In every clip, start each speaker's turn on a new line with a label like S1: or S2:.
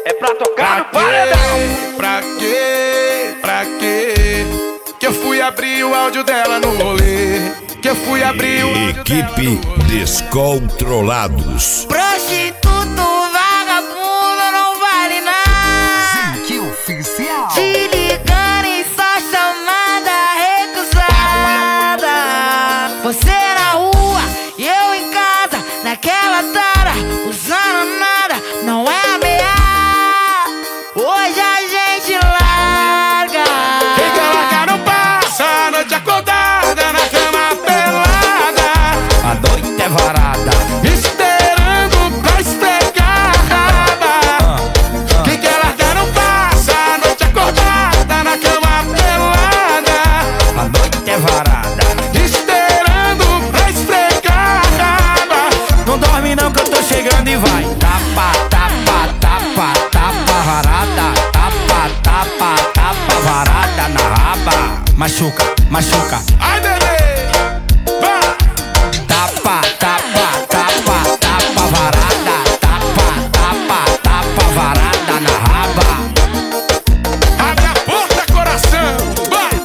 S1: é pra tocar no paredão.
S2: Pra quê? Pra quê? Que eu fui abrir o áudio dela no rolê. Que eu fui abrir o áudio
S3: Equipe
S2: dela no rolê.
S3: Descontrolados.
S4: Prostituto, vagabundo, não vale nada.
S5: Que oficial.
S4: Te ligando em só chamada recusada. Você na rua e eu em casa, naquela tara, usando nada, não é ameaça. Hoje a gente larga.
S2: Quem quer largar não passa a noite acordada na cama pelada.
S1: A noite é varada,
S2: Esperando pra esfregar a raba. Quem quer largar não passa a noite acordada na cama pelada.
S1: a noite é varada.
S2: Esperando pra esfregar a raba.
S1: Não dorme não que eu tô chegando e vai. Tapa, tapa, tapa, tapa varada. Tapa, tapa, tapa varada na raba. Machuca, machuca.
S2: Ai, bebê, vai.
S1: Tapa, tapa, tapa, tapa varada. Tapa, tapa, tapa varada na raba.
S2: Abre a porta, coração, vai.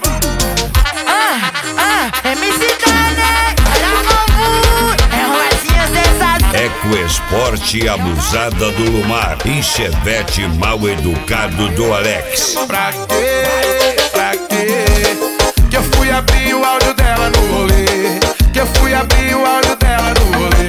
S4: MC Dane, é rosinha sensação.
S3: Ecoesporte abusada do Lumar e Chevette mal educado do Alex.
S2: Pra quê? Pra quê? Que eu fui abrir o áudio dela no rolê. Que eu fui abrir o áudio dela no rolê.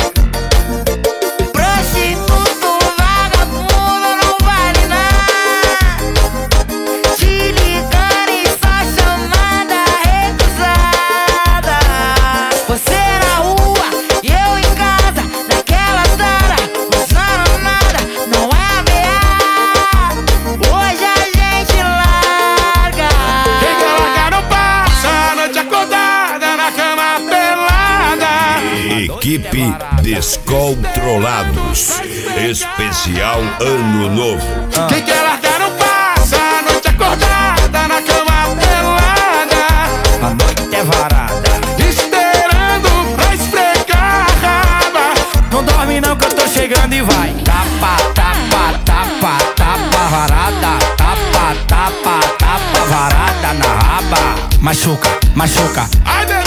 S4: Prostituto, vagabundo, não vale nada. Te ligando em só chamada recusada. Você na rua e eu em casa, naquela tara, usando nada, não é ameaça. Hoje a gente larga.
S2: Quem quer largar não passa a noite acordada na cama pelada.
S3: Equipe Descontrolados. Especial Ano Novo.
S2: Quem quer largar não passa a noite acordada na cama pelada.
S1: A noite é varada.
S2: Esperando pra esfregar a raba.
S1: Não dorme não que eu tô chegando e vai. Tapa, tapa, tapa, tapa varada. Tapa, tapa, tapa varada na raba. Machuca, machuca.
S2: Ai, bebê,